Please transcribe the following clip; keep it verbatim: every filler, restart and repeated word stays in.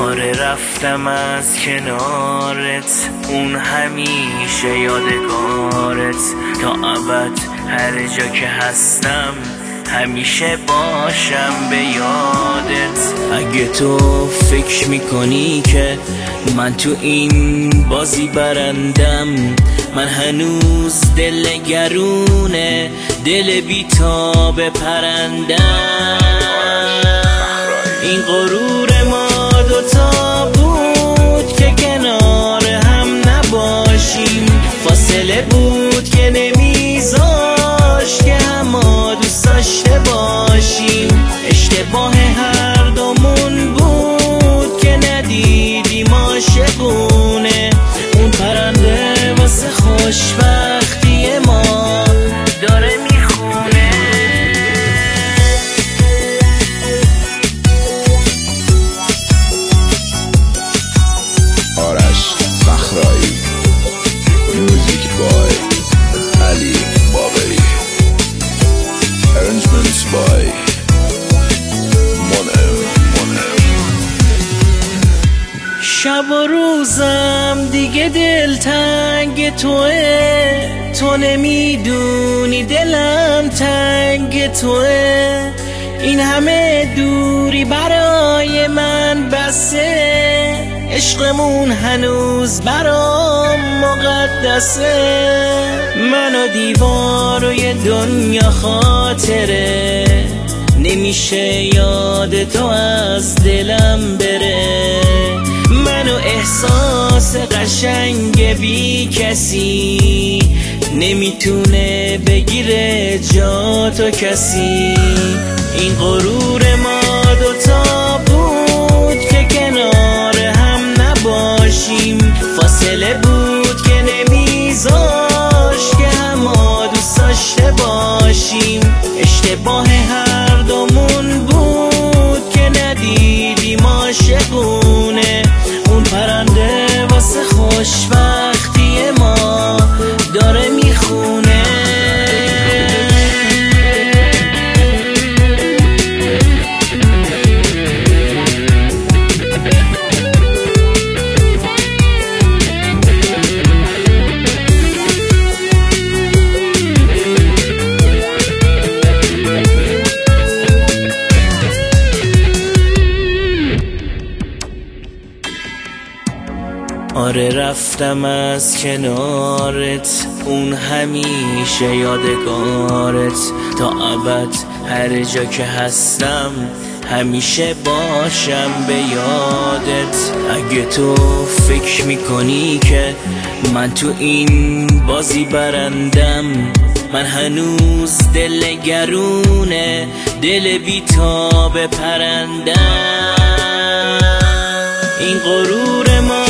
آره رفتم از کنارت، اون همیشه یادگارت، تا ابد هر جا که هستم همیشه باشم به یادت. اگه تو فکر میکنی که من تو این بازی برندم، من هنوز دل گرونه، دل بیتاب پرندم. این غرور ما دوتا بود که کنار هم نباشیم، فاصله بود که نمیذاش که همه دوست داشته باشیم. اشتباه هر دومون بود که ندیدیم عاشقونه، اون پرنده واسه خوشبختی ما داره میخونه. آرش فخرایی، میوزیک بای علی باقری، ارنجمنتس بای منعم منعم. شب و روزم دیگه دلتنگ توه، تو نمیدونی دلم تنگ توه. این همه دوری برای من بسه، عشقمون هنوز برام مقدسه. من و دیوار و یه دنیا خاطره، نمیشه یاد تو از دلم بره. من و احساس قشنگ بی کسی، نمیتونه بگیره جا تو کسی. این غرور ما دوتا بود که کنار هم نباشیم، فاصله بود که نمیذاش که همه دوست داشته باشیم. اشتباه هر دومون بود که ندیدیم عاشقونه، اون پرنده واسه خوشبختی ما داره میخونه. آره رفتم از کنارت، اون همیشه یادگارت، تا ابد هر جا که هستم همیشه باشم به یادت. اگه تو فکر میکنی که من تو این بازی برندم، من هنوز دل گرونه، دل بیتاب پرندم. این غرور ما